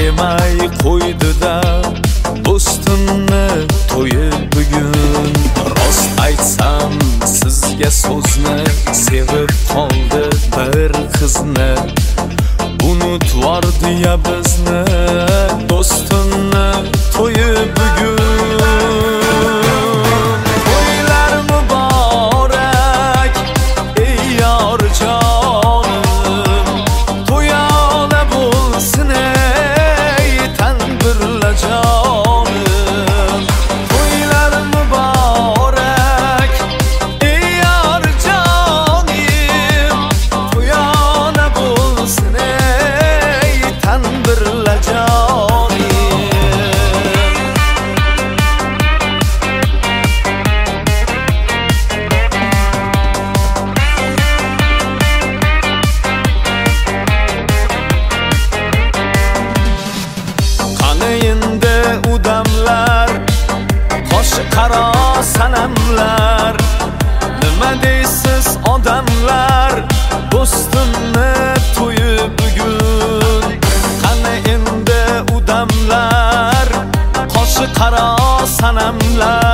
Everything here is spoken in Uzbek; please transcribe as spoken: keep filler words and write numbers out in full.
demay qo'ydi-da do'stimni to'yi bugun. Rost aytsam sizga so'zni, sevib qoldi bir qizni. Unutvordi-ya bizni do'stimni to'yi bugun. To'ylar muborak ey yor jonim, to'yona bo'lsin ey tanbirla jonim. To'ylar muborak ey yor jonim, to'yona bo'lsin ey tanbirla jonim. Qani endi udamlar, qoshi qaro sanamlar, nima deysiz odamlar do'stimni to'yi bugun. Qani endi udamlar, qoshi qaro sanamlar,